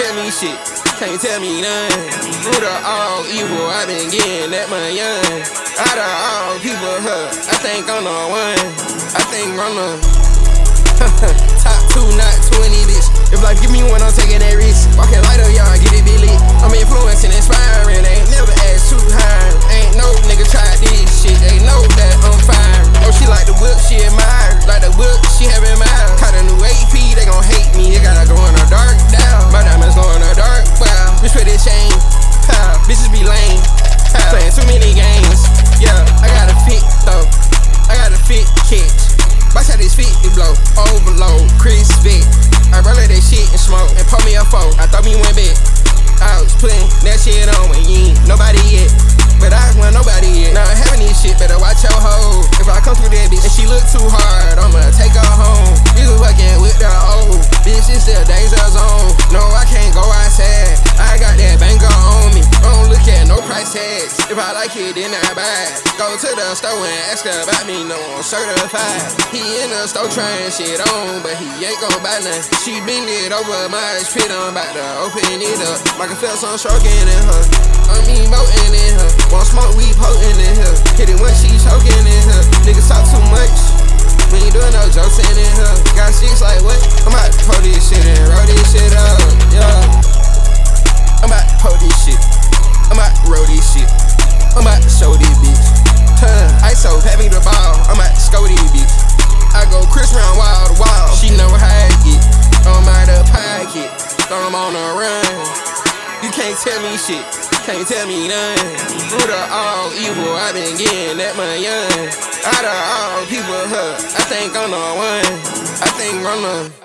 tell me shit, can't tell me none. Root of all evil, I been getting that money young. Out of all people, I think I'm the one. I think I'm the top 2, not 20, bitch. If life give me one, I'm taking that risk. Walking light up, y'all get it, be lit. I'm influencing, inspiring, ain't never asked too high. Ain't no nigga tried this shit, they know that I'm fine. Oh, she like the whip, she admire. Like the whip, she having mine. Caught a new AP, they gon' hate me. It gotta go in a dark down. My diamonds go in a dark wow. Bitch with this chain, bitches be lame. Playing too many games, yeah. I got a fit though, I got a fit catch. Watch how this fit blow, overload, Chris Vick. I roll that shit and smoke and pour me a foe. I thought me went back. I was putting that shit on when you ain't nobody yet. But I want nobody yet. Now I'm having this shit, better watch your hoe. If I come through that bitch and she look too hard, I'ma take her home. Bitch fucking with the old bitch, it's still danger zone. No, I can't go outside. I got that banger on me. I don't look at no price tags. If I like it, then I buy it. Go to the store and ask her about me, no, I'm certified. He in the store trying shit on, but he ain't gon' buy nothing. She bend it over my pit, I'm about to open it up. Michael Phelps, I'm stroking in her. I'm emoting in her. Won't smoke, we potent in here. Hit it when she choking in here. Niggas talk too much. We ain't doing no jokes in here. Got six like what? I'm about to pull this shit and roll this shit up. Yeah. I'm about to pull this shit. I'm about to roll this shit. I'm about to show this bitch. ISO, pat me the ball. I'm about to score this bitch. I go Chris round wall to wall. She know how I get. I'm out of pocket. I'm on the run. You can't tell me shit, can't tell me none. Root of all evil, I been getting that money young. Out of all people, I think I'm the one. I think I'm the